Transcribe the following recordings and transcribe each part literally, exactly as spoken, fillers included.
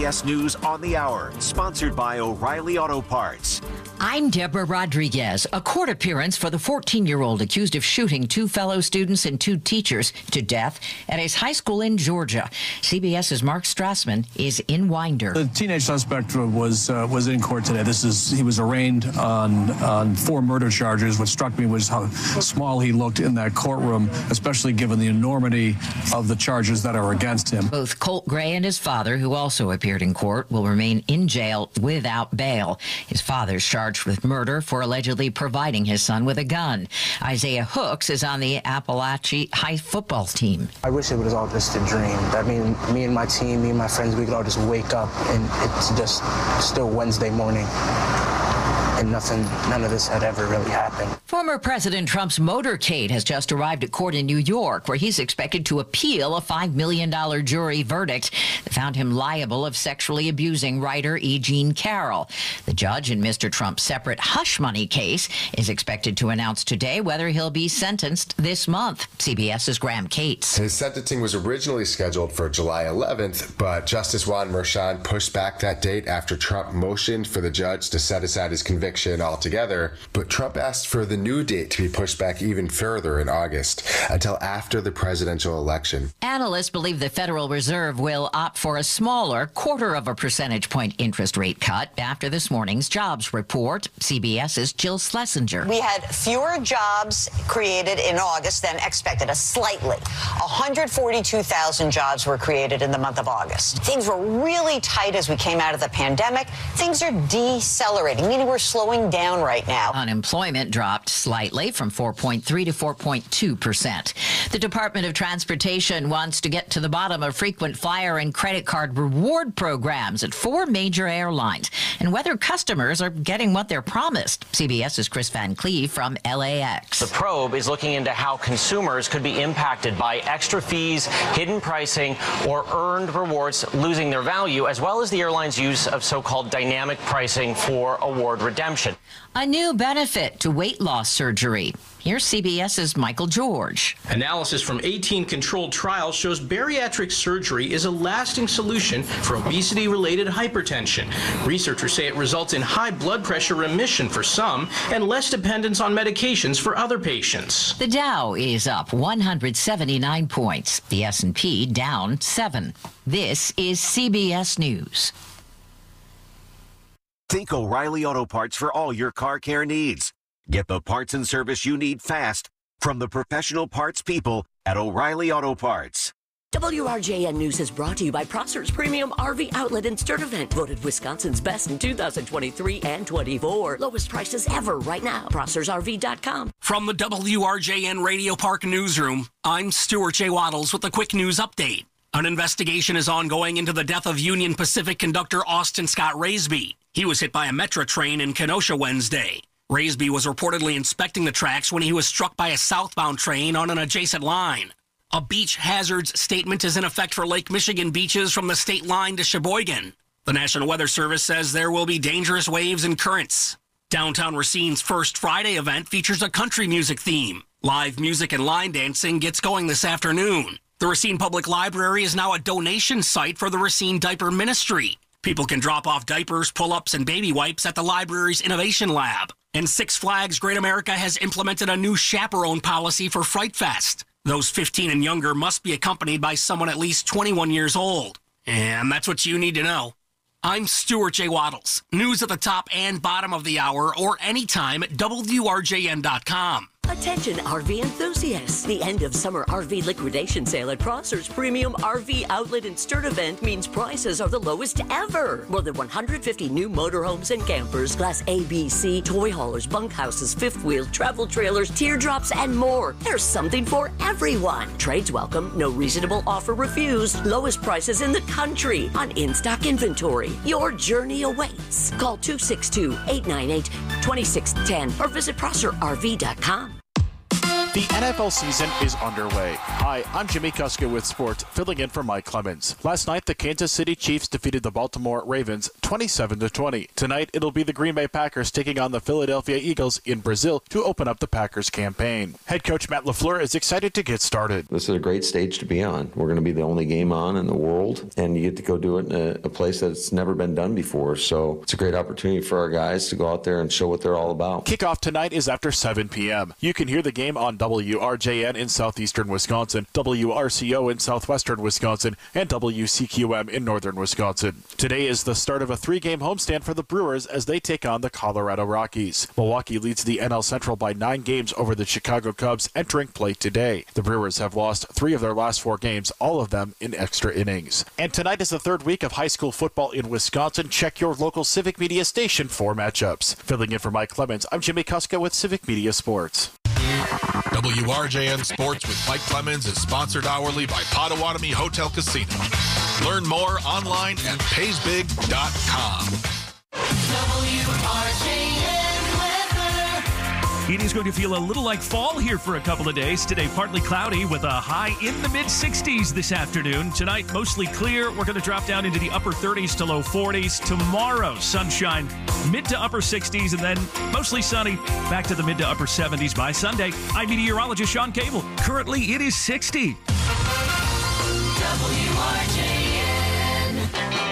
S News on the Hour, sponsored by O'Reilly Auto Parts. I'm Deborah Rodriguez. A court appearance for the fourteen-year-old accused of shooting two fellow students and two teachers to death at his high school in Georgia. CBS's Mark Strassman is in Winder. The teenage suspect was uh, was in court today. This is he was arraigned on on four murder charges. What struck me was how small he looked in that courtroom, especially given the enormity of the charges that are against him. Both Colt Gray and his father, who also appeared in court, will remain in jail without bail. His father's charged with murder for allegedly providing his son with a gun. Isaiah Hooks is on the Appalachia High football team. I wish it was all just a dream. That mean me and my team, me and my friends, we could all just wake up and it's just still Wednesday morning. And nothing, none of this had ever really happened. Former President Trump's motorcade has just arrived at court in New York, where he's expected to appeal a five million dollars jury verdict that found him liable of sexually abusing writer E. Jean Carroll. The judge in Mister Trump's separate hush money case is expected to announce today whether he'll be sentenced this month. CBS's Graham Cates. His sentencing was originally scheduled for July eleventh, but Justice Juan Merchan pushed back that date after Trump motioned for the judge to set aside his conviction altogether, but Trump asked for the new date to be pushed back even further in August, until after the presidential election. Analysts believe the Federal Reserve will opt for a smaller quarter of a percentage point interest rate cut after this morning's jobs report. CBS's Jill Schlesinger. We had fewer jobs created in August than expected, a slightly. one hundred forty-two thousand jobs were created in the month of August. Things were really tight as we came out of the pandemic. Things are decelerating, meaning we're slowing down right now. Unemployment dropped slightly from four point three to four point two percent. The Department of Transportation wants to get to the bottom of frequent flyer and credit card reward programs at four major airlines and whether customers are getting what they're promised. CBS's Chris Van Cleve from L A X. The probe is looking into how consumers could be impacted by extra fees, hidden pricing, or earned rewards losing their value, as well as the airline's use of so-called dynamic pricing for award redemption. A new benefit to weight loss surgery. Here's CBS's Michael George. Analysis from eighteen controlled trials shows bariatric surgery is a lasting solution for obesity-related hypertension. Researchers say it results in high blood pressure remission for some and less dependence on medications for other patients. The Dow is up one hundred seventy-nine points. The S and P down seven. This is C B S News. Think O'Reilly Auto Parts for all your car care needs. Get the parts and service you need fast from the professional parts people at O'Reilly Auto Parts. W R J N News is brought to you by Prosser's Premium R V Outlet in Sturtevant. Voted Wisconsin's best in two thousand twenty-three and twenty-four. Lowest prices ever right now. Prossers R V dot com. From the W R J N Radio Park Newsroom, I'm Stuart J. Waddles with a quick news update. An investigation is ongoing into the death of Union Pacific conductor Austin Scott Raisby. He was hit by a Metra train in Kenosha Wednesday. Raisby was reportedly inspecting the tracks when he was struck by a southbound train on an adjacent line. A beach hazards statement is in effect for Lake Michigan beaches from the state line to Sheboygan. The National Weather Service says there will be dangerous waves and currents. Downtown Racine's First Friday event features a country music theme. Live music and line dancing gets going this afternoon. The Racine Public Library is now a donation site for the Racine Diaper Ministry. People can drop off diapers, pull-ups, and baby wipes at the library's Innovation Lab. And Six Flags Great America has implemented a new chaperone policy for Fright Fest. Those fifteen and younger must be accompanied by someone at least twenty-one years old. And that's what you need to know. I'm Stuart J. Waddles. News at the top and bottom of the hour or anytime at W R J N dot com. Attention R V enthusiasts. The end of summer R V liquidation sale at Prosser's Premium R V Outlet in Sturtevant means prices are the lowest ever. More than one hundred fifty new motorhomes and campers, Class A, B, C, toy haulers, bunkhouses, fifth wheels, travel trailers, teardrops, and more. There's something for everyone. Trades welcome, no reasonable offer refused. Lowest prices in the country on in-stock inventory. Your journey awaits. Call two six two, eight nine eight, two six one zero or visit Prosser R V dot com. The N F L season is underway. Hi, I'm Jimmy Kuska with sports, filling in for Mike Clemens. Last night, the Kansas City Chiefs defeated the Baltimore Ravens twenty-seven to twenty. Tonight, it'll be the Green Bay Packers taking on the Philadelphia Eagles in Brazil to open up the Packers campaign. Head coach Matt LaFleur is excited to get started. This is a great stage to be on. We're going to be the only game on in the world, and you get to go do it in a, a place that's never been done before. So it's a great opportunity for our guys to go out there and show what they're all about. Kickoff tonight is after seven p.m. You can hear the game on W R J N in southeastern Wisconsin, W R C O in southwestern Wisconsin, and W C Q M in northern Wisconsin. Today is the start of a three-game homestand for the Brewers as they take on the Colorado Rockies. Milwaukee leads the N L Central by nine games over the Chicago Cubs entering play today. The Brewers have lost three of their last four games, all of them in extra innings. And tonight is the third week of high school football in Wisconsin. Check your local Civic Media station for matchups. Filling in for Mike Clemens, I'm Jimmy Kuska with Civic Media Sports. W R J N Sports with Mike Clemens is sponsored hourly by Potawatomi Hotel Casino. Learn more online at pays big dot com. W R J N weather. It is going to feel a little like fall here for a couple of days. Today, partly cloudy with a high in the mid sixties this afternoon. Tonight, mostly clear. We're going to drop down into the upper thirties to low forties. Tomorrow, sunshine, mid to upper sixties, and then mostly sunny, back to the mid to upper seventies by Sunday. I'm meteorologist Sean Cable. Currently, it is sixty. W R J N.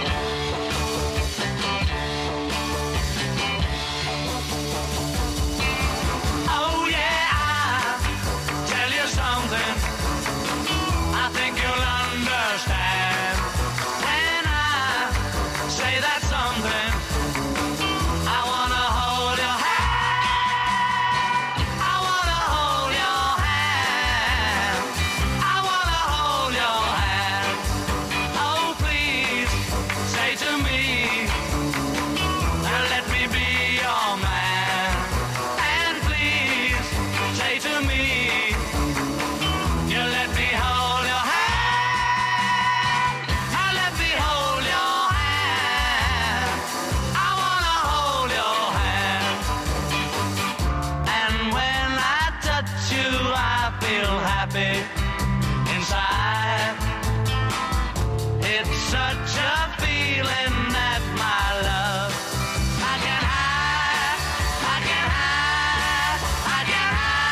Oh yeah, I'll tell you something I think you'll understand when I say that something. I wanna hold your hand. I wanna hold your hand. I wanna hold your hand. Oh, please say to me, now let me be your man. And please say to me, you let me hold your hand. Now let me hold your hand. I wanna hold your hand. And when I touch you, I feel happy inside. It's such a feeling that my love I can hide, I can hide, I can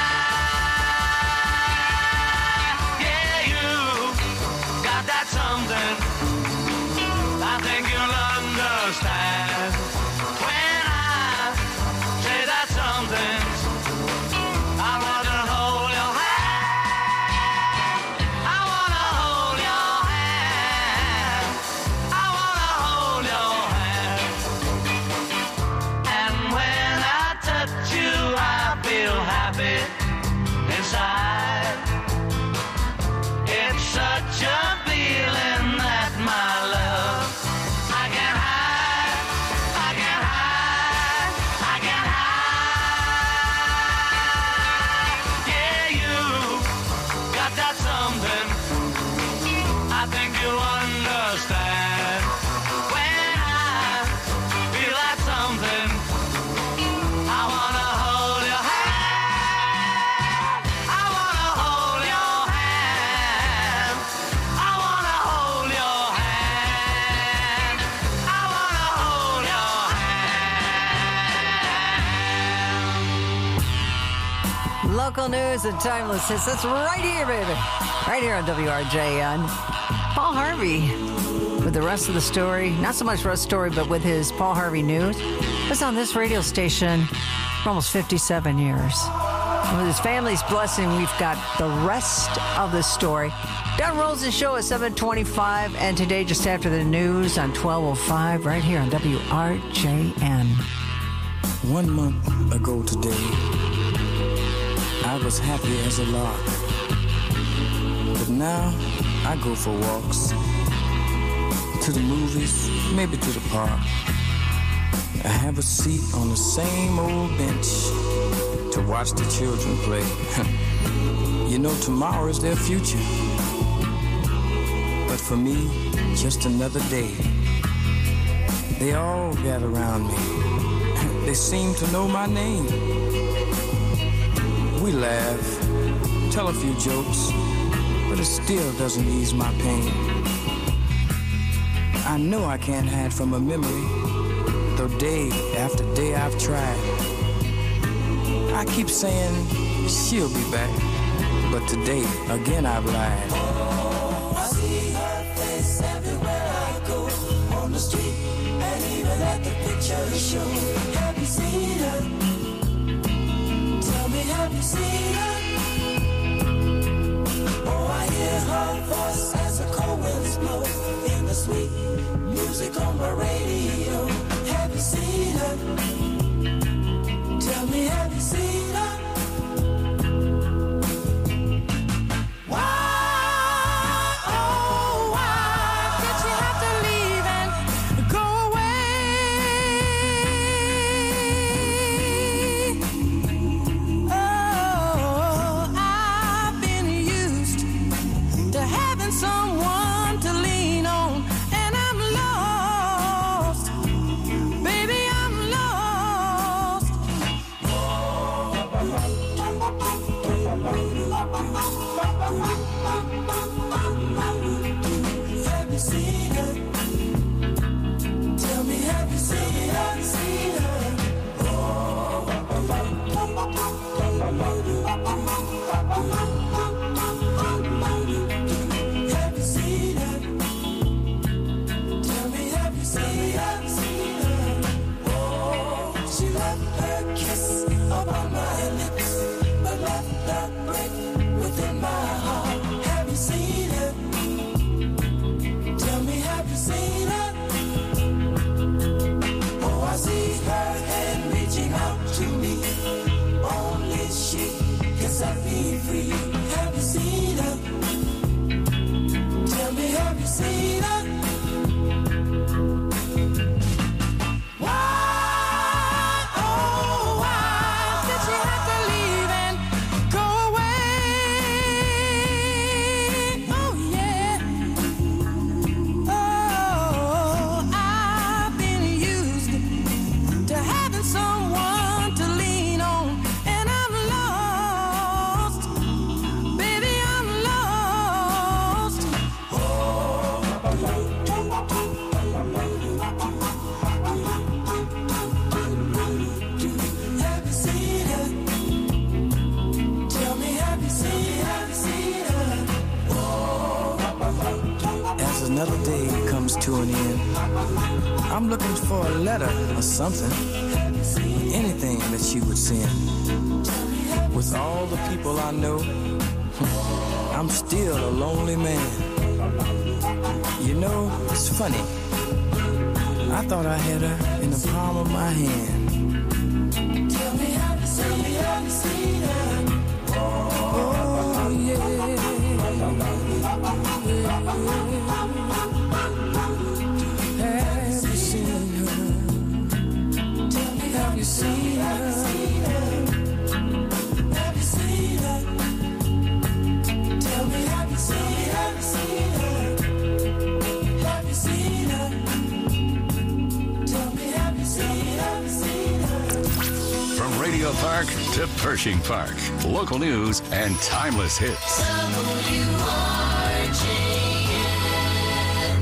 hide. Yeah, you got that something I think you'll understand when I say that something. I wanna hold your hand. I wanna hold your hand. I wanna hold your hand. And when I touch you, I feel happy inside. It's such a feeling that my love I can hide, I can hide, I can hide. Yeah, you got that something I think you'll understand when I feel that something. I wanna hold your hand. I wanna hold your hand. I wanna hold your hand. I wanna hold your hand. Local news and timeless hits. That's right here, baby. Right here on W R J N. Paul Harvey with the rest of the story. Not so much rest story, but with his Paul Harvey News. Was on this radio station for almost fifty-seven years. And with his family's blessing, we've got the rest of the story. Don Roll's show at seven twenty-five, and today just after the news on twelve oh five, right here on W R J N. One month ago today, I was happy as a lark. But now I go for walks, to the movies, maybe to the park. I have a seat on the same old bench to watch the children play. You know, tomorrow is their future. But for me, just another day. They all gather around me. They seem to know my name. We laugh, tell a few jokes, but it still doesn't ease my pain. I know I can't hide from a memory, though day after day I've tried. I keep saying she'll be back, but today again I've lied. Oh, I see her face everywhere I go, on the street and even at the picture show. Have you seen her? Tell me, have you seen her? Oh, I hear her voice as the cold winds blow in the sweet music on my radio. Have you seen her? Tell me, have you seen her? Another day comes to an end. I'm looking for a letter or something, anything that she would send. With all the people I know, I'm still a lonely man. You know, it's funny. I thought I had her in the palm of my hand. Tell me, have you seen me, have you seen her? Oh, yeah. Have you seen her? Have you seen her? Have you seen her? Tell me, have you seen her? Have you seen her? Tell me, have you seen her? From Radio Park to Pershing Park, local news and timeless hits. W R J N.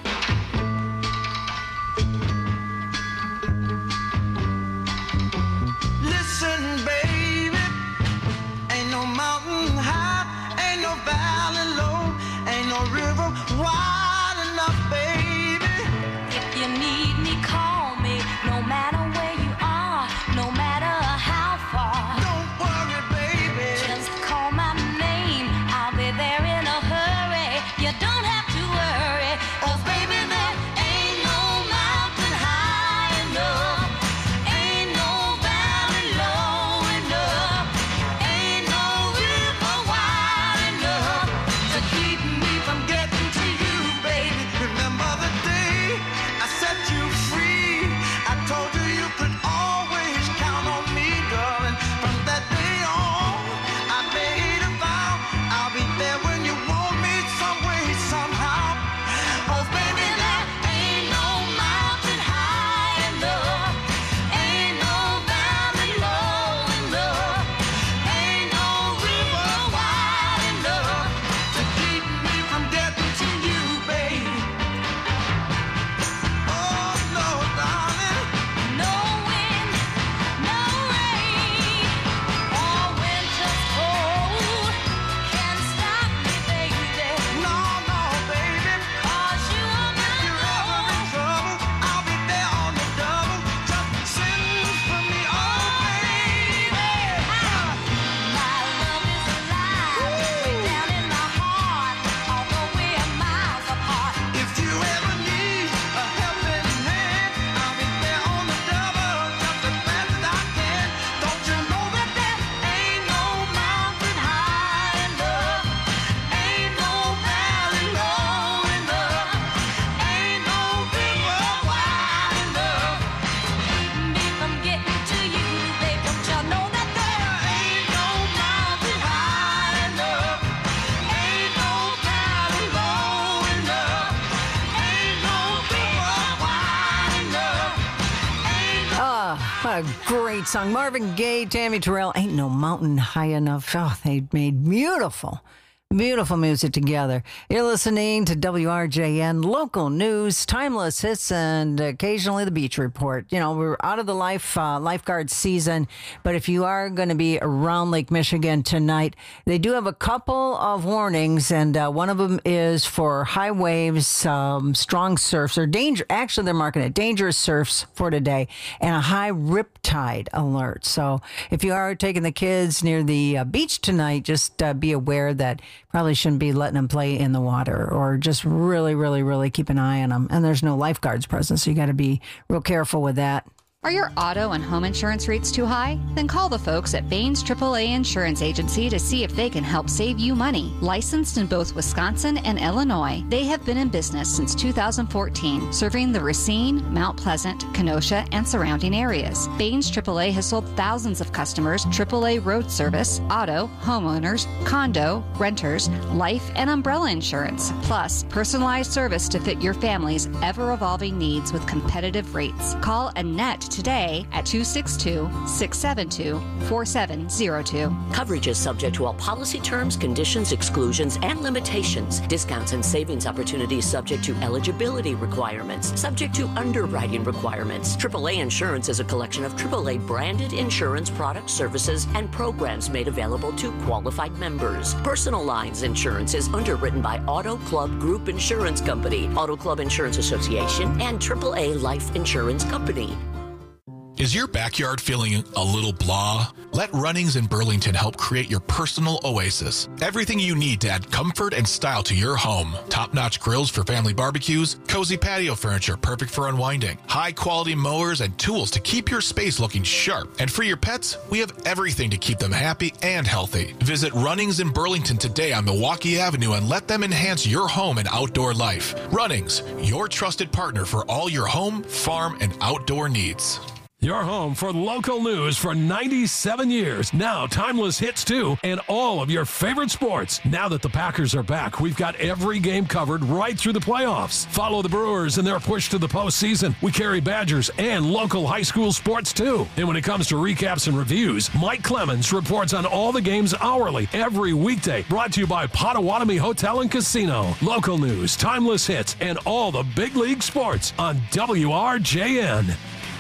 Listen, baby, ain't no mountain high, ain't no valley low, ain't no river wide enough, baby. If you need me, call me, no matter where you are, no matter how far. Don't worry, baby. Just call my name, I'll be there in a hurry. You don't have to worry, 'cause baby, there ain't no mountain high enough, ain't no valley low enough, ain't no river wide enough to keep me from getting to you, baby. Remember the day I set you free? I told you you could always count on me, darling. From that day on, I made a vow I'll be there when you want me, some way, somehow. Oh, baby, there ain't no mountain high enough, ain't no valley low enough, ain't no river wide What a great song. Marvin Gaye, Tammy Terrell, Ain't No Mountain High Enough. Oh, they made beautiful, beautiful music together. You're listening to W R J N, local news, timeless hits, and occasionally the beach report. You know, we're out of the life uh, lifeguard season, but if you are going to be around Lake Michigan tonight, they do have a couple of warnings, and uh, one of them is for high waves, um, strong surfs, or danger. Actually, they're marking it dangerous surfs for today, and a high riptide alert. So if you are taking the kids near the uh, beach tonight, just uh, be aware that probably shouldn't be letting them play in the water, or just really, really, really keep an eye on them. And there's no lifeguards present, so you got to be real careful with that. Are your auto and home insurance rates too high? Then call the folks at Baines triple A Insurance Agency to see if they can help save you money. Licensed in both Wisconsin and Illinois, they have been in business since two thousand fourteen, serving the Racine, Mount Pleasant, Kenosha, and surrounding areas. Baines triple A has sold thousands of customers triple A road service, auto, homeowners, condo, renters, life, and umbrella insurance, plus personalized service to fit your family's ever-evolving needs with competitive rates. Call Annette today at two six two, six seven two, four seven zero two. Coverage is subject to all policy terms, conditions, exclusions, and limitations. Discounts and savings opportunities subject to eligibility requirements, subject to underwriting requirements. triple A Insurance is a collection of triple A branded insurance products, services, and programs made available to qualified members. Personal lines insurance is underwritten by Auto Club Group Insurance Company, Auto Club Insurance Association, and triple A Life Insurance Company. Is your backyard feeling a little blah? Let Runnings in Burlington help create your personal oasis. Everything you need to add comfort and style to your home. Top-notch grills for family barbecues, cozy patio furniture perfect for unwinding, high-quality mowers and tools to keep your space looking sharp. And for your pets, we have everything to keep them happy and healthy. Visit Runnings in Burlington today on Milwaukee Avenue and let them enhance your home and outdoor life. Runnings, your trusted partner for all your home, farm, and outdoor needs. Your home for local news for ninety-seven years. Now, timeless hits too, and all of your favorite sports. Now that the Packers are back, we've got every game covered right through the playoffs. Follow the Brewers in their push to the postseason. We carry Badgers and local high school sports too. And when it comes to recaps and reviews, Mike Clemens reports on all the games hourly every weekday. Brought to you by Potawatomi Hotel and Casino. Local news, timeless hits, and all the big league sports on W R J N.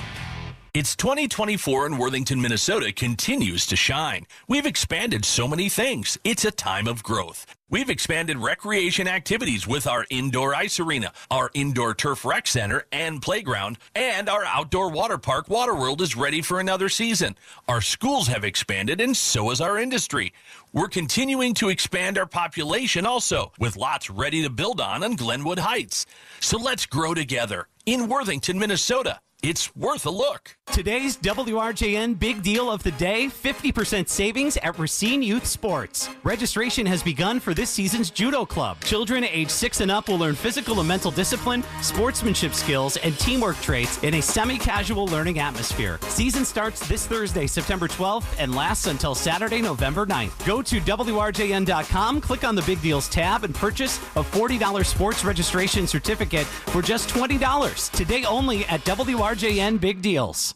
It's twenty twenty-four and Worthington, Minnesota continues to shine. We've expanded so many things. It's a time of growth. We've expanded recreation activities with our indoor ice arena, our indoor turf rec center and playground, and our outdoor water park, Waterworld, is ready for another season. Our schools have expanded, and so has our industry. We're continuing to expand our population also, with lots ready to build on on Glenwood Heights. So let's grow together in Worthington, Minnesota. It's worth a look. Today's W R J N Big Deal of the Day, fifty percent savings at Racine Youth Sports. Registration has begun for this season's Judo Club. Children age six and up will learn physical and mental discipline, sportsmanship skills, and teamwork traits in a semi-casual learning atmosphere. Season starts this Thursday, September twelfth, and lasts until Saturday, November ninth. Go to W R J N dot com, click on the Big Deals tab, and purchase a forty dollars sports registration certificate for just twenty dollars. Today only at W R J N Big Deals.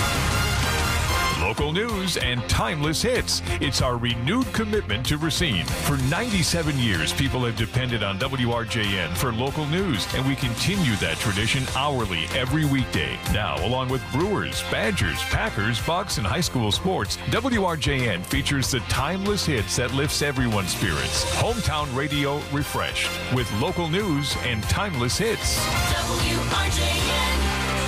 Local news and timeless hits. It's our renewed commitment to Racine. For ninety-seven years, people have depended on W R J N for local news, and we continue that tradition hourly every weekday. Now, along with Brewers, Badgers, Packers, Bucks, and high school sports, W R J N features the timeless hits that lifts everyone's spirits. Hometown radio refreshed with local news and timeless hits. W R J N.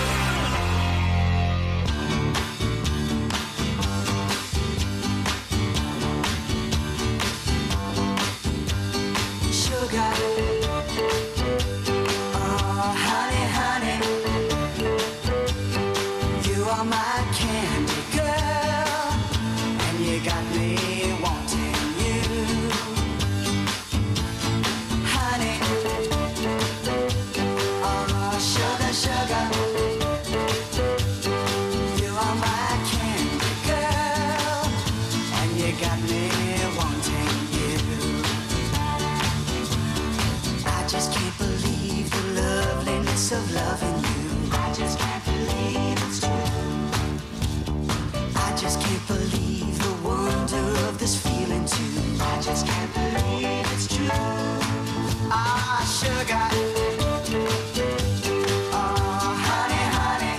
Oh, honey, honey, you are my candy girl, and you got me wanting you. Honey, oh, sugar, sugar, you are my candy girl, and you got me wanting you. I just can't believe the loveliness of loving you. I just can't believe it's true. just can't believe the wonder of this feeling too. I just can't believe it's true. Ah, sugar. Oh, honey, honey.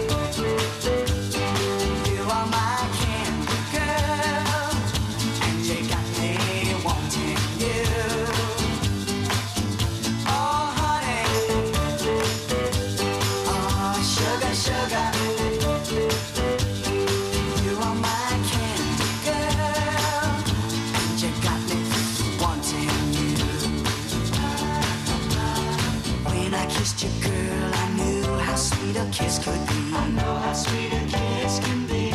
You are my candy girl, and you got me wanting you. Oh, honey. Oh, sugar, sugar. You are my candy girl, and you got me wanting you. When I kissed you, girl, I knew how sweet a kiss could be. I know how sweet a kiss can be.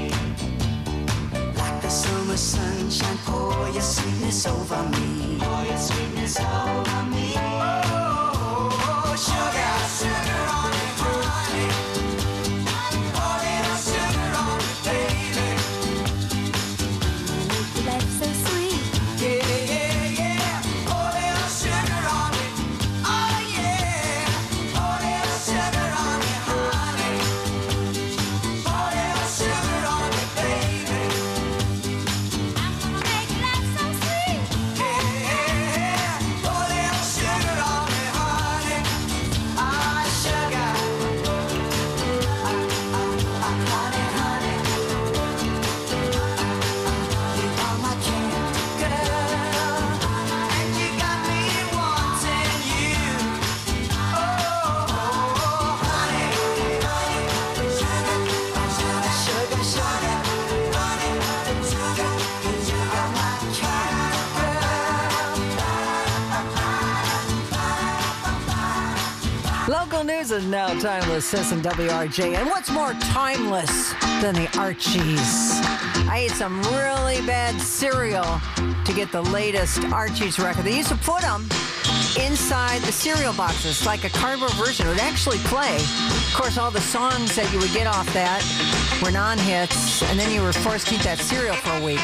Like the summer sunshine, pour your sweetness over me. Pour your sweetness over me. Oh, sugar, sugar on me, honey. Oh, little sugar on me, baby. Life's so sweet. Yeah, yeah, yeah. Oh, little sugar on me. Oh, yeah. Oh, little sugar on me, honey. Oh, little sugar on me, baby. I'm gonna make life so sweet. Yeah, yeah. Oh, little sugar on me, honey. Ah, sugar. Ah, ah, ah, honey, honey. You are my candy girl, and you got me wanting you. Oh, honey, sugar, sugar, sugar, sugar, honey, sugar, you are my candy girl. Local news is now timeless, says in W R J. And what's more timeless than the Archies? I ate some really bad cereal to get the latest Archies record. They used to put them inside the cereal boxes, like a cardboard version. It would actually play. Of course, all the songs that you would get off that were non-hits, and then you were forced to eat that cereal for a week.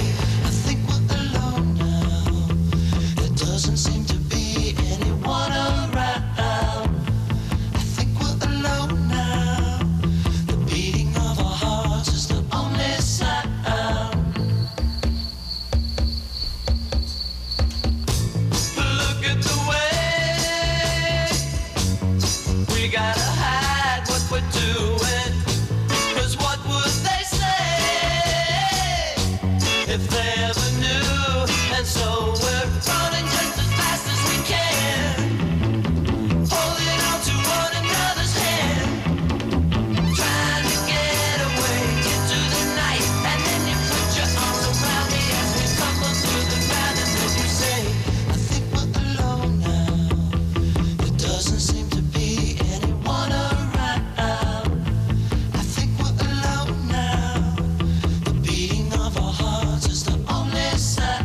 Doesn't seem to be any one of if they ever knew. And so we're running just as fast as we can, holding on to one another's hand, trying to get away into the night. And then you put your arms around me as we tumble through the ground, and then you say, I think we're alone now. There doesn't seem to be anyone around. I think we're alone now. The beating of our hearts is the only sound.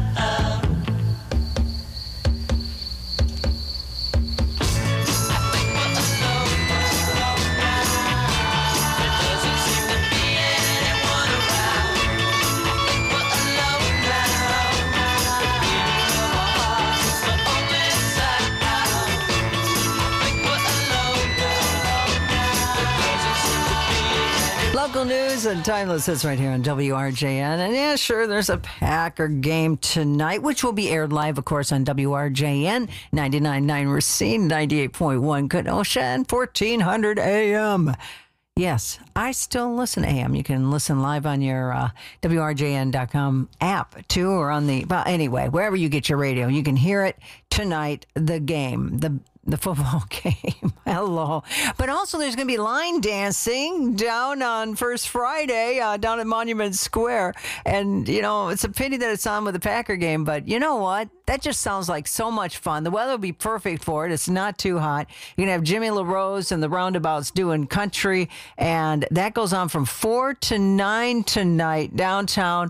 Local news and timeless hits right here on W R J N. And yeah, sure, there's a Packer game tonight, which will be aired live, of course, on W R J N, ninety-nine point nine Racine, ninety-eight point one Kenosha, and fourteen hundred A M. Yes, I still listen to A M. You can listen live on your uh, W R J N dot com app, too, or on the, well, anyway, wherever you get your radio. You can hear it tonight, the game, the The football game. Hello. But also there's going to be line dancing down on First Friday uh, down at Monument Square. And, you know, it's a pity that it's on with the Packer game. But you know what? That just sounds like so much fun. The weather will be perfect for it. It's not too hot. You can have Jimmy LaRose and the Roundabouts doing country. And that goes on from four to nine tonight downtown.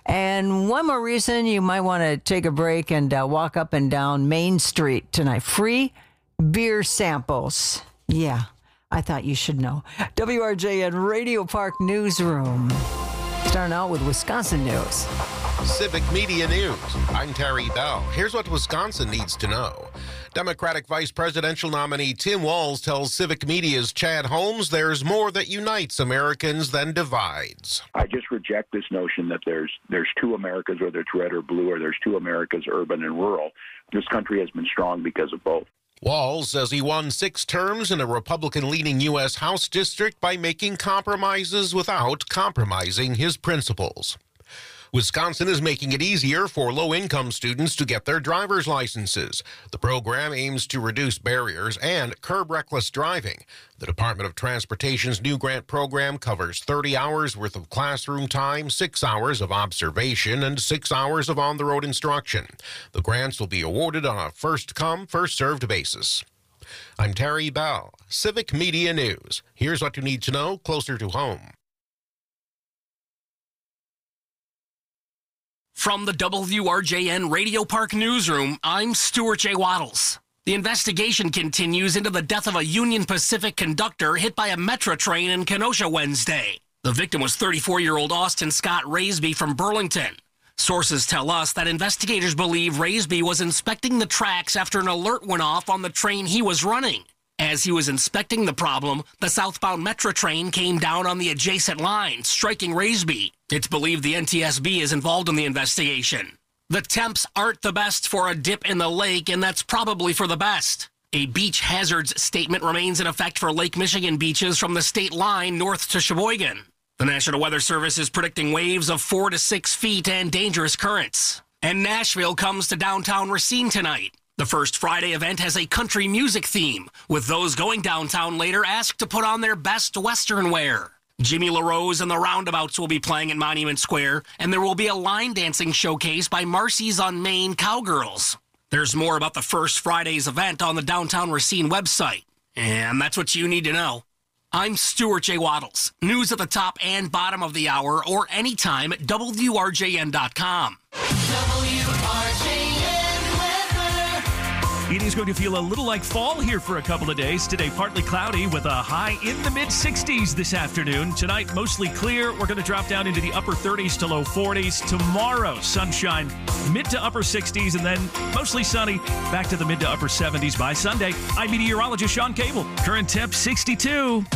And one more reason you might want to take a break and uh, walk up and down Main Street tonight. Free beer samples. Yeah, I thought you should know. W R J N Radio Park Newsroom. Starting out with Wisconsin news. Civic Media News. I'm Terry Bell. Here's what Wisconsin needs to know. Democratic Vice Presidential nominee Tim Walz tells Civic Media's Chad Holmes there's more that unites Americans than divides. I just reject this notion that there's there's two Americas, whether it's red or blue, or there's two Americas, urban and rural. This country has been strong because of both. Walz says he won six terms in a Republican-leaning U S House district by making compromises without compromising his principles. Wisconsin is making it easier for low-income students to get their driver's licenses. The program aims to reduce barriers and curb reckless driving. The Department of Transportation's new grant program covers thirty hours worth of classroom time, six hours of observation, and six hours of on-the-road instruction. The grants will be awarded on a first-come, first-served basis. I'm Terry Bell, Civic Media News. Here's what you need to know closer to home. From the W R J N Radio Park Newsroom, I'm Stuart J. Waddles. The investigation continues into the death of a Union Pacific conductor hit by a Metra train in Kenosha Wednesday. The victim was thirty-four-year-old Austin Scott Raisby from Burlington. Sources tell us that investigators believe Raisby was inspecting the tracks after an alert went off on the train he was running. As he was inspecting the problem, the southbound Metra train came down on the adjacent line, striking Raisby. It's believed the N T S B is involved in the investigation. The temps aren't the best for a dip in the lake, and that's probably for the best. A beach hazards statement remains in effect for Lake Michigan beaches from the state line north to Sheboygan. The National Weather Service is predicting waves of four to six feet and dangerous currents. And Nashville comes to downtown Racine tonight. The First Friday event has a country music theme, with those going downtown later asked to put on their best Western wear. Jimmy LaRose and the Roundabouts will be playing in Monument Square, and there will be a line dancing showcase by Marcy's on Main Cowgirls. There's more about the First Friday's event on the Downtown Racine website. And that's what you need to know. I'm Stuart J. Waddles. News at the top and bottom of the hour or anytime at W R J N dot com. W R J N It is going to feel a little like fall here for a couple of days. Today, partly cloudy with a high in the mid sixties this afternoon. Tonight, mostly clear. We're going to drop down into the upper thirties to low forties. Tomorrow, sunshine, mid to upper sixties, and then mostly sunny, back to the mid to upper seventies by Sunday. I'm meteorologist Sean Cable. Current temp sixty-two. W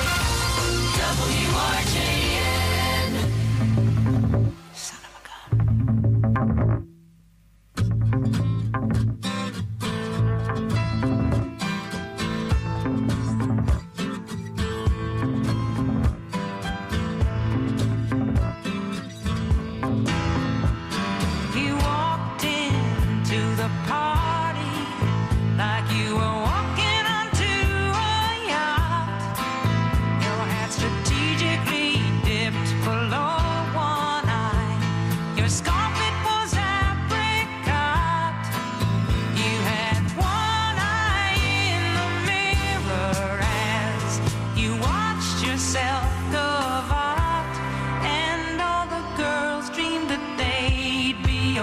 R J N. Son of a gun.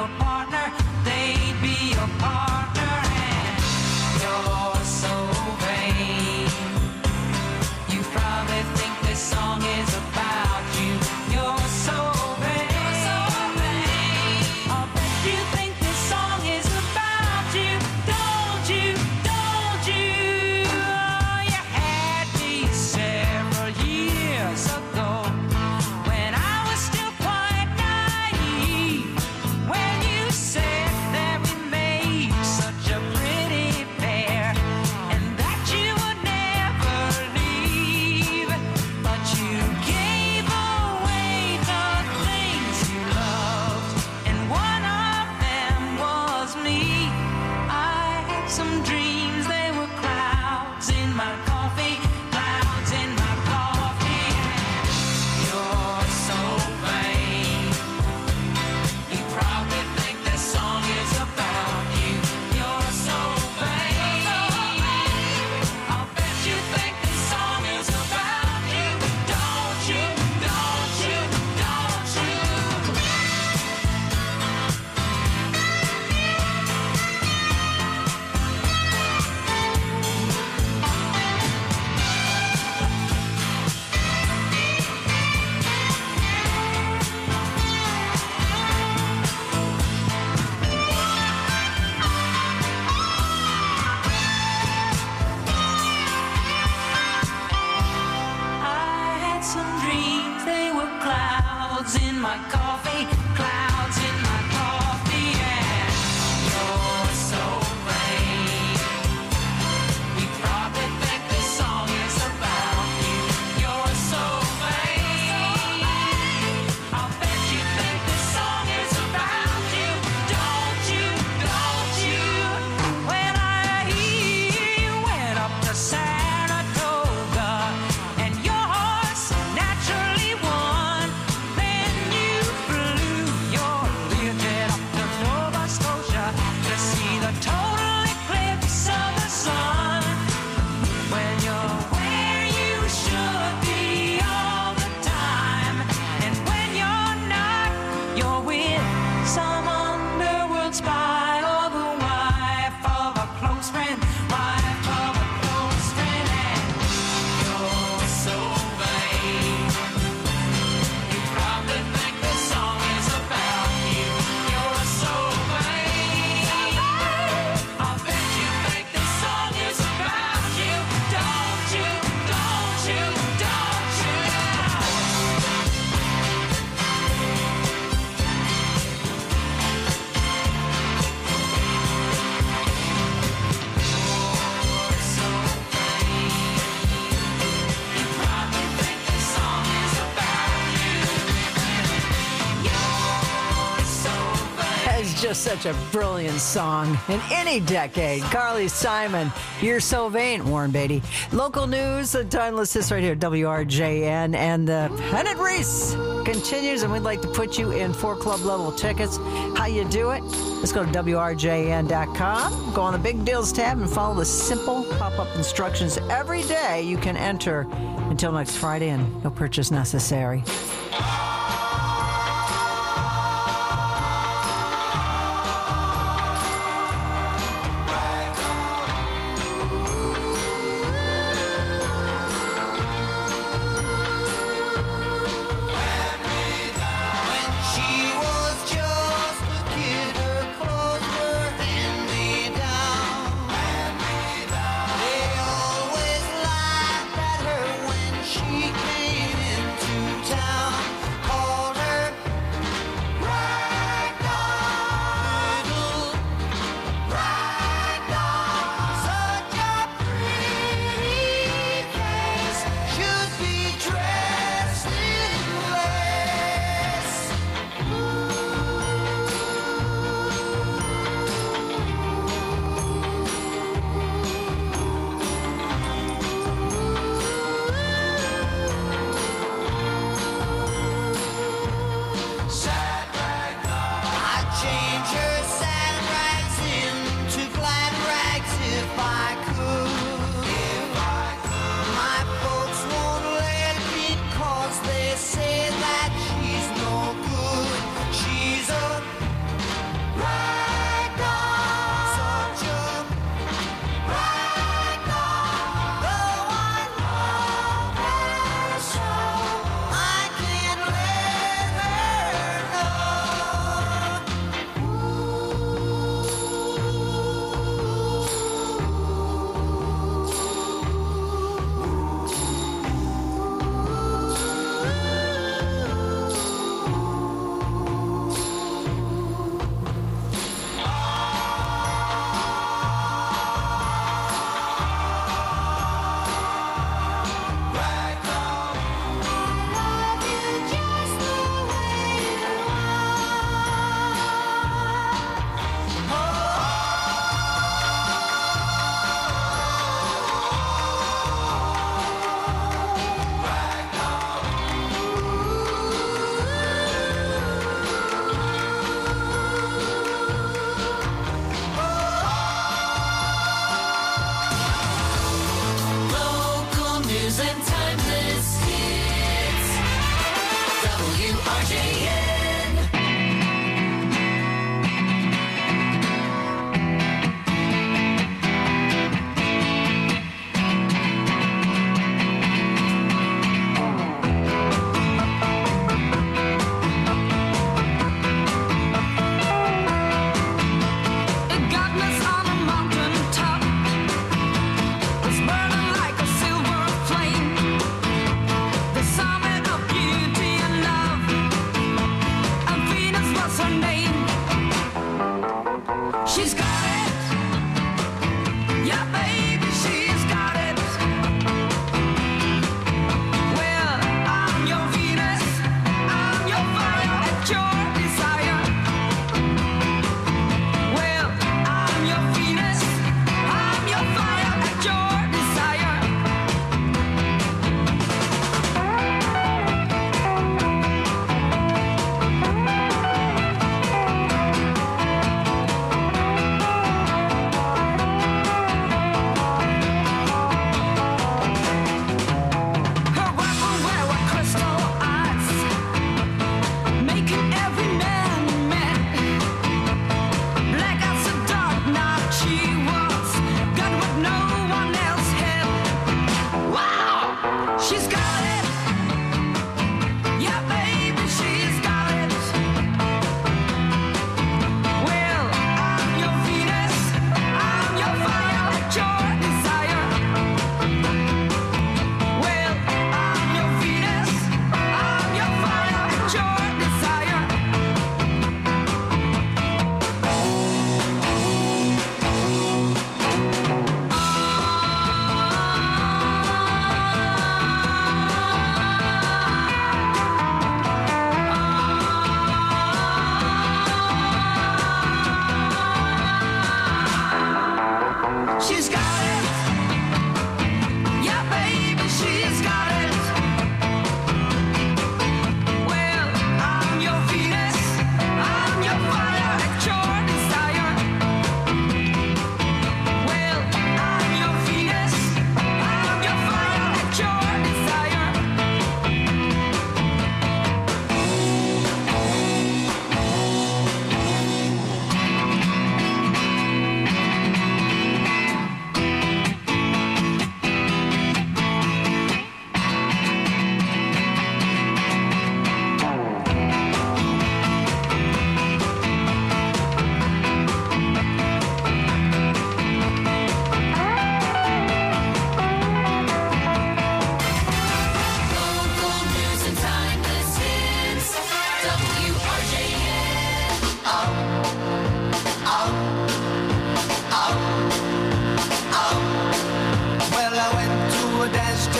your partner, they'd be your partner, and you're so vain. You probably think this song is about you. You're so vain. So vain. I bet you think this song is about you. Don't you? Don't you? Oh, you had me several years ago when I was still quite naive. When you said that we made such a pretty pair and that you would never leave, but you gave away the things you loved, and one of them was me. I had some dreams, they were clouds in my coffee, clouds in my coffee, and you're so vain. You probably think this song is about you. You're so vain. I'll bet you think this song is about you. Don't you? Don't you? Don't you? I had some dreams, they were clouds in my coffee, clouds in my coffee, and you're so vain. You probably think this song is about you. You're so vain. I'll bet you think this song is about you. Don't you? Don't you? When I hear you went up to Saratoga and your horse naturally won, then you flew your Learjet up to Nova Scotia to see the total eclipse of the sun. When you're where you should be all the time, and when you're not, you're with some underworld spy or the wife of a close friend, wife of a close friend, and you're so vain. You probably think this song is about you. You're so vain. I'll bet you think this song is about you. Don't you? Don't you? Don't you? It's just such a brilliant song in any decade. Carly Simon, You're So Vain, Warren Beatty. Local news, the timeless hits right here, W R J N, and the pennant race continues, and we'd like to put you in four club level tickets. How you do it? Let's go to W R J N dot com, go on the Big Deals tab, and follow the simple pop-up instructions. Every day you can enter until next Friday, and no purchase necessary. She was just a kid, her clothes were hand-me-down. They always laughed at her when she came into town.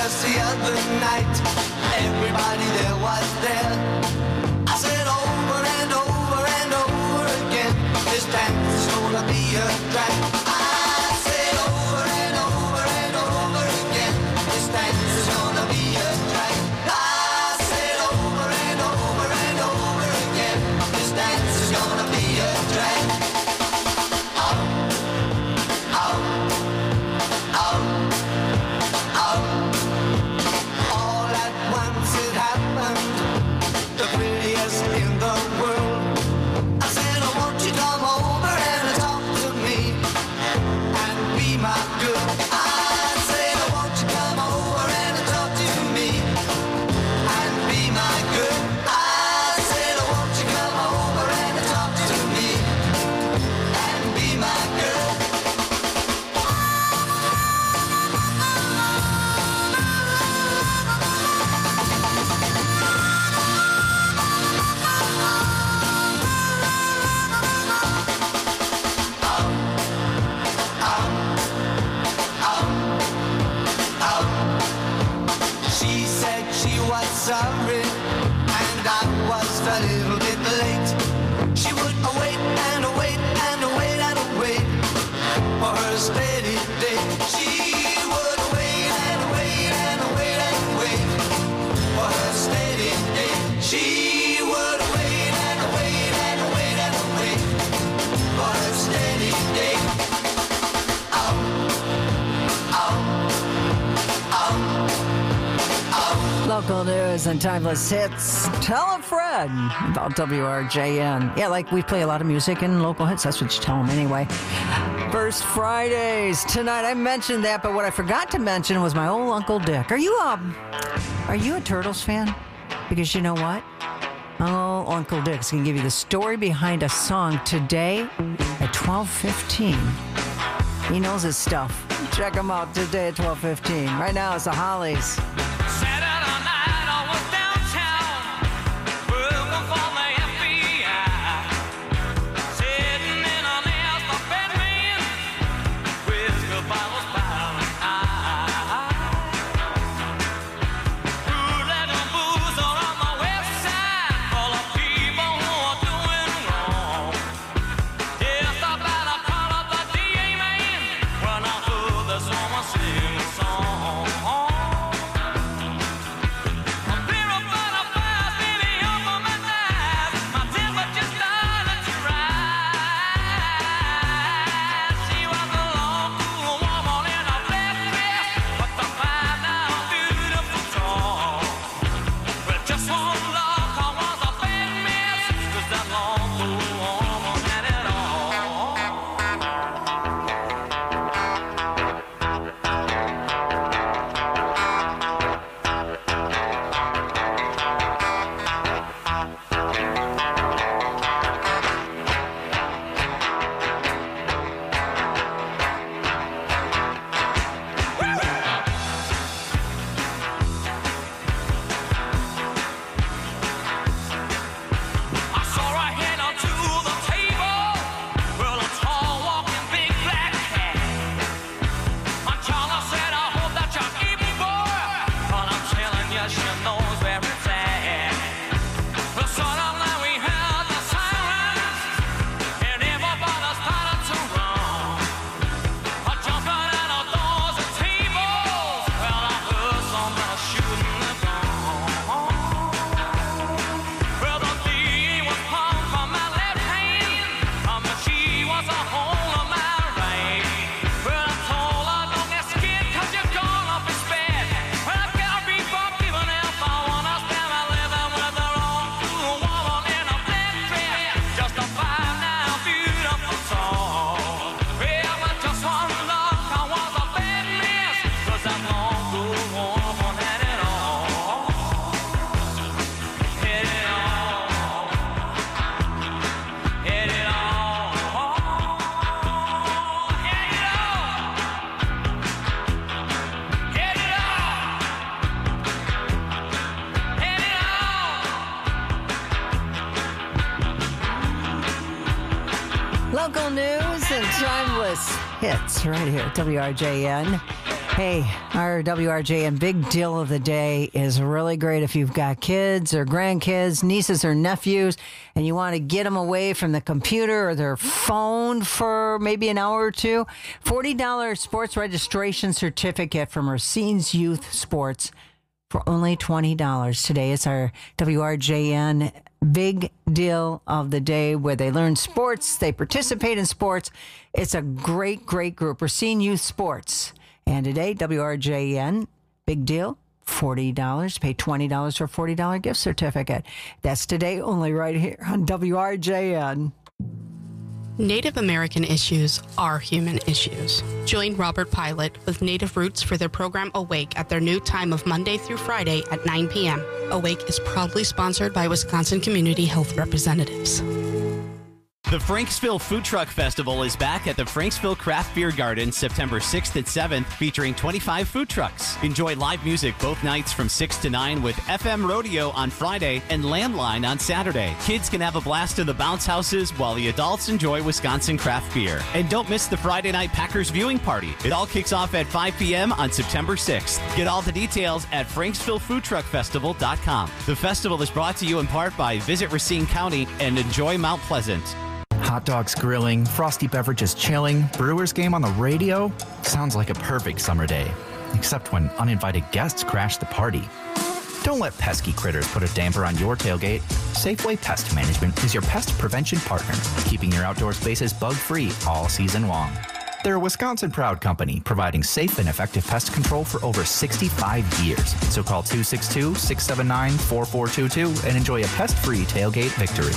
just the other night. Everybody there was there. I said over and over and over again, this dance is gonna be a drag. I said over and over and over again, this dance is gonna be a drag. I said over and over and over again, this dance is gonna be a drag. Oh, oh, oh, oh. All at once it happened, the prettiest in the world. I said, oh, won't you come over and talk to me and be my girl? I said, oh, won't you come over and talk to me and be my girl? I said, oh, won't you come over and talk to me and be my girl? She said she was sorry, and I was a little bit late. She would wait and wait and wait and wait for her steady day. She would wait and wait and wait and wait for her steady day. She would wait and wait and wait and wait for her steady day. Oh, oh, oh. Local news and timeless hits. Tell a friend about W R J N. Yeah, like we play a lot of music and local hits. That's what you tell them anyway. First Fridays tonight. I mentioned that, but what I forgot to mention was my old Uncle Dick. Are you um, are you a Turtles fan? Because you know what? Oh, Uncle Dick's gonna give you the story behind a song today at twelve fifteen. He knows his stuff. Check him out today at twelve fifteen. Right now it's the Hollies. Local news and timeless hits right here at W R J N. Hey, our W R J N big deal of the day is really great if you've got kids or grandkids, nieces or nephews, and you want to get them away from the computer or their phone for maybe an hour or two. forty dollars sports registration certificate from Racine's Youth Sports for only twenty dollars. Today is our W R J N big deal of the day where they learn sports, they participate in sports. It's a great, great group, Racine Youth Sports. And today, W R J N, big deal, forty dollars. Pay twenty dollars for a forty dollars gift certificate. That's today only right here on W R J N. Native American issues are human issues. Join Robert Pilot with Native Roots for their program Awake at their new time of Monday through Friday at nine p.m. Awake is proudly sponsored by Wisconsin Community Health Representatives. The Franksville Food Truck Festival is back at the Franksville Craft Beer Garden September sixth and seventh, featuring twenty-five food trucks. Enjoy live music both nights from six to nine with F M Rodeo on Friday and Landline on Saturday. Kids can have a blast in the bounce houses while the adults enjoy Wisconsin craft beer. And don't miss the Friday night Packers viewing party. It all kicks off at five p.m. on September sixth. Get all the details at franksville food truck festival dot com. The festival is brought to you in part by Visit Racine County and Enjoy Mount Pleasant. Hot dogs grilling, frosty beverages chilling, Brewers game on the radio. Sounds like a perfect summer day. Except when uninvited guests crash the party. Don't let pesky critters put a damper on your tailgate. Safeway Pest Management is your pest prevention partner, keeping your outdoor spaces bug-free all season long. They're a Wisconsin-proud company providing safe and effective pest control for over sixty-five years. So call two six two, six seven nine, four four two two and enjoy a pest-free tailgate victory.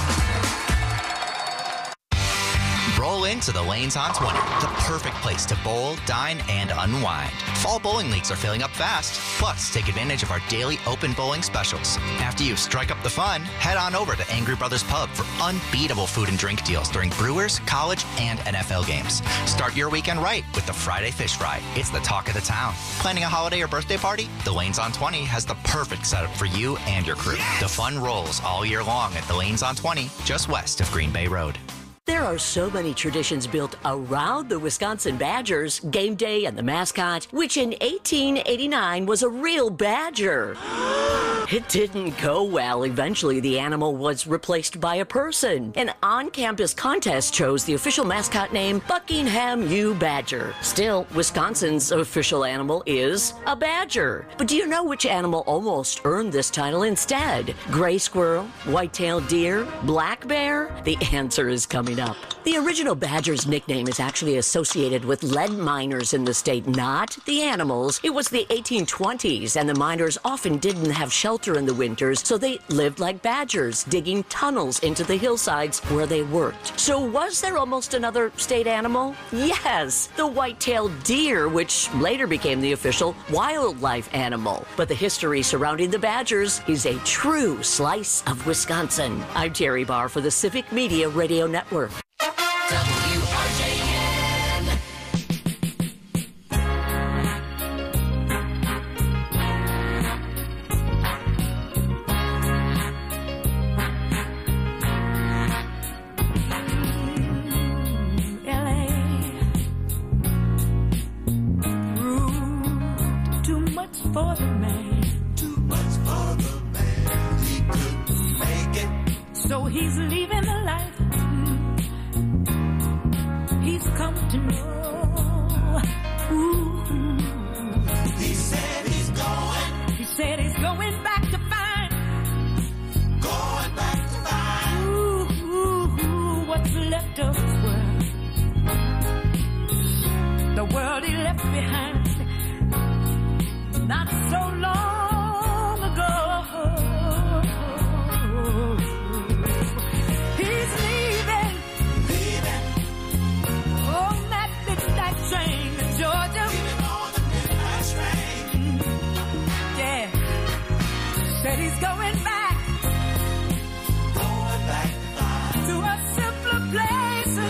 Roll into the Lanes on twenty, the perfect place to bowl, dine, and unwind. Fall bowling leagues are filling up fast. Plus, take advantage of our daily open bowling specials. After you strike up the fun, head on over to Angry Brothers Pub for unbeatable food and drink deals during Brewers, college, and N F L games. Start your weekend right with the Friday Fish Fry. It's the talk of the town. Planning a holiday or birthday party? The Lanes on twenty has the perfect setup for you and your crew. Yes! The fun rolls all year long at the Lanes on twenty, just west of Green Bay Road. There are so many traditions built around the Wisconsin Badgers, game day and the mascot, which in eighteen eighty-nine was a real badger. It didn't go well. Eventually, the animal was replaced by a person. An on-campus contest chose the official mascot name Buckingham U. Badger. Still, Wisconsin's official animal is a badger. But do you know which animal almost earned this title instead? Gray squirrel, white-tailed deer, black bear? The answer is coming up. The original badger's nickname is actually associated with lead miners in the state, not the animals. It was the eighteen twenties, and the miners often didn't have shelter in the winters, so they lived like badgers, digging tunnels into the hillsides where they worked. So was there almost another state animal? Yes, the white-tailed deer, which later became the official wildlife animal. But the history surrounding the Badgers is a true slice of Wisconsin. I'm Terry Barr for the Civic Media Radio Network. W R J N. L A. Rude, too much for the man. Too much for the man. He couldn't make it. So he's leaving the life he's come to know. Ooh. He said he's going. He said he's going back to find. Going back to find. Ooh, ooh, ooh, what's left of his world. The world he left behind. Not so long ago. He's leaving. Leaving. On that midnight train to Georgia. Leaving on the midnight train. Yeah. Said he's going back. Going back to a simpler place.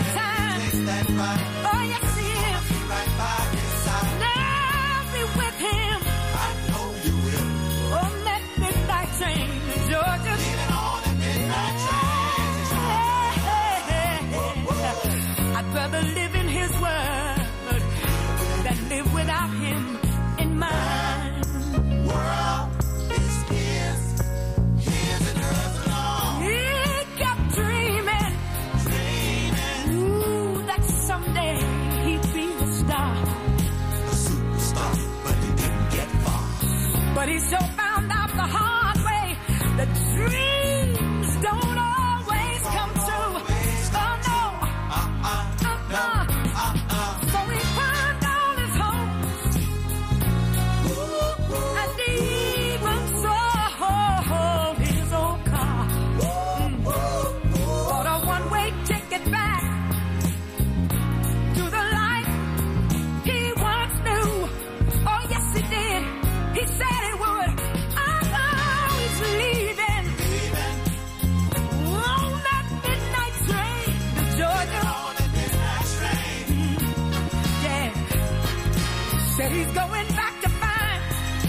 said he's going back to find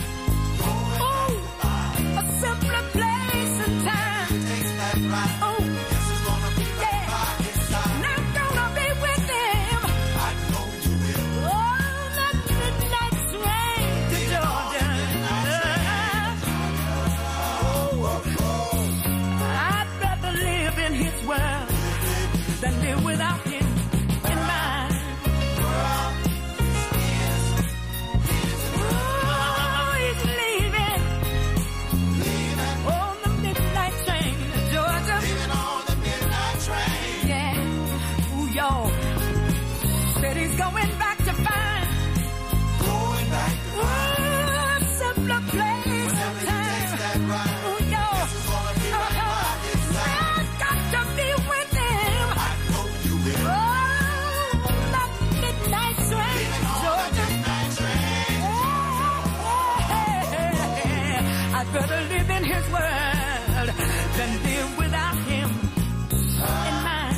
oh, a simpler place and time. Oh, yeah. And I'm gonna be with him. Oh, that midnight train to Georgia. Oh, I'd rather live in his world than live without him in mine. Oh, he's leaving on the midnight train to Georgia. Yeah. Ooh, y'all. Said he's going back to find oh, a simpler place and time. Ooh, y'all. Uh-huh. I've got to be with him. Oh, that midnight train to Georgia. Yeah. I'd rather live in his world than live without him in mine.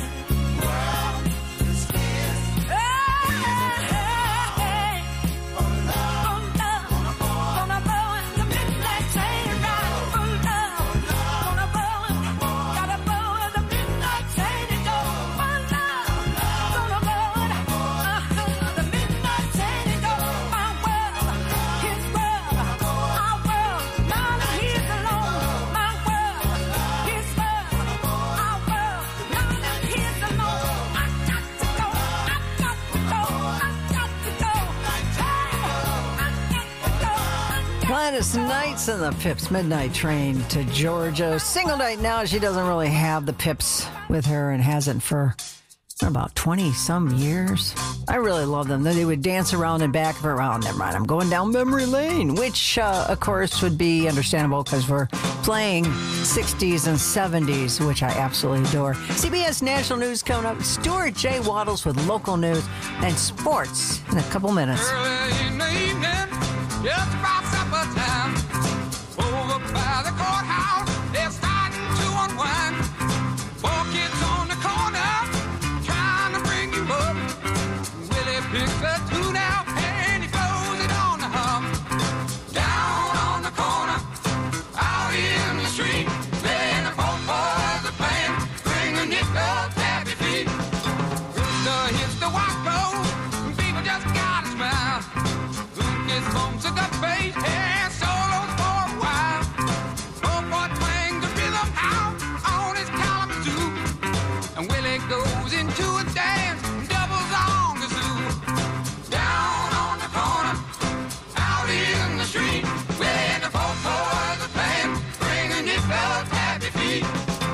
Hey, oh, love. Gonna go in the midnight train ride. Oh, love. Gonna go in, gotta go in the midnight train to go. Oh, love. Gonna go in, uh-huh, the midnight train to go. My world, his world, our world. None of his alone. My world, his world, our world. None of his alone. I got to go. I got to go. I got to go. Hey, I got to go. Gladys Knights and the Pips Midnight Train to Georgia. Single night now. She doesn't really have the Pips with her and hasn't for about twenty some years. I really love them. They would dance around and back of her. Oh, never mind. I'm going down memory lane, which, uh, of course, would be understandable because we're playing sixties and seventies, which I absolutely adore. C B S National News coming up. Stuart J. Waddles with local news and sports in a couple minutes. Early in the evening, just about supper time, over by the courthouse, they're starting to unwind. Four kids on the corner, trying to bring you up. Willie picks a tune out and he blows it on the hum. Down on the corner, out in the street, playing the folk boys are playing, bring a nickel, tap your feet. Rooster hits the white clothes, people just gotta smile. Lucas bumps a gut bass and solos for a while. Folk boy twangs the rhythm out on his calamitoo, and Willie goes into a dance and doubles on the zoo. Down on the corner, out in the street, Willie and the folk boys are playing, bring a nickel, tap your feet.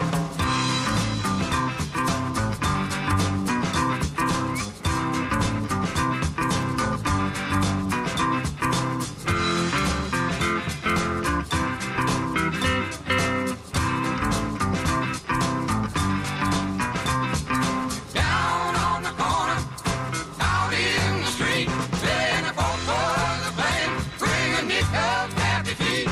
Down on the corner, out in the street, Willie and the folk boys are playing, bring a nickel, tap your feet.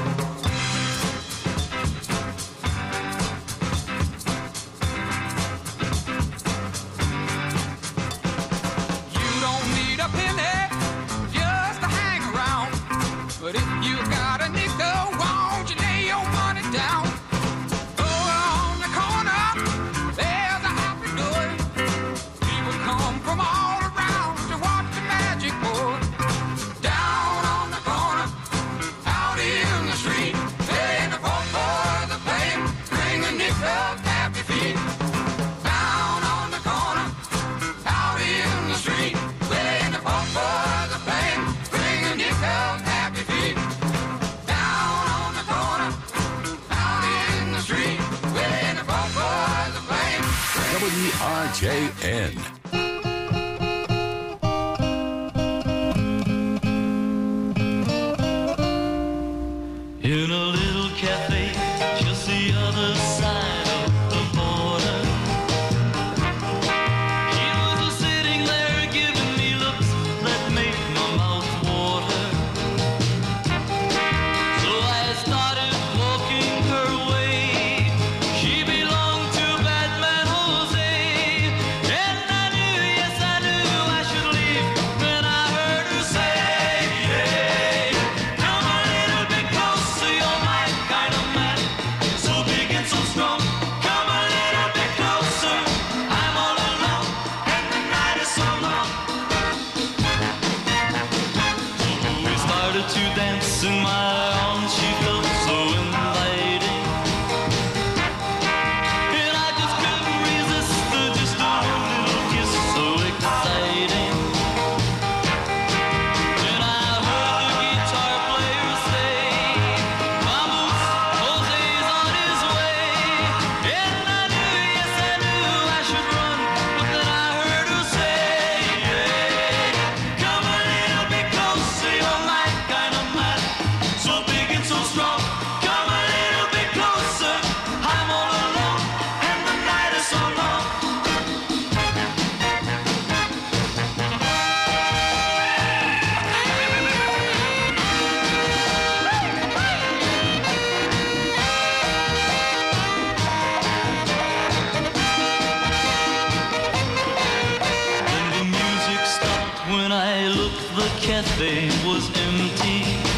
You don't need a penny just to hang around, but if you got a nickel, won't you lay your money down? Over on the corner, there's a happy door. People come from all around to watch the magic pour. Down on the corner, out in the street, playing the folk boys are playing, bring a nickel, tap your feet. Down on the corner, out in the street, playing the folk boys are playing, bring a nickel, tap your feet. Down on the corner, out in the street, playing the folk boys are playing. W R J N. In a little cafe, just the other side of the border. He was sitting there giving me looks that made my mouth water. So I started walking her way. She belonged to Batman Jose, and I knew cafe was empty.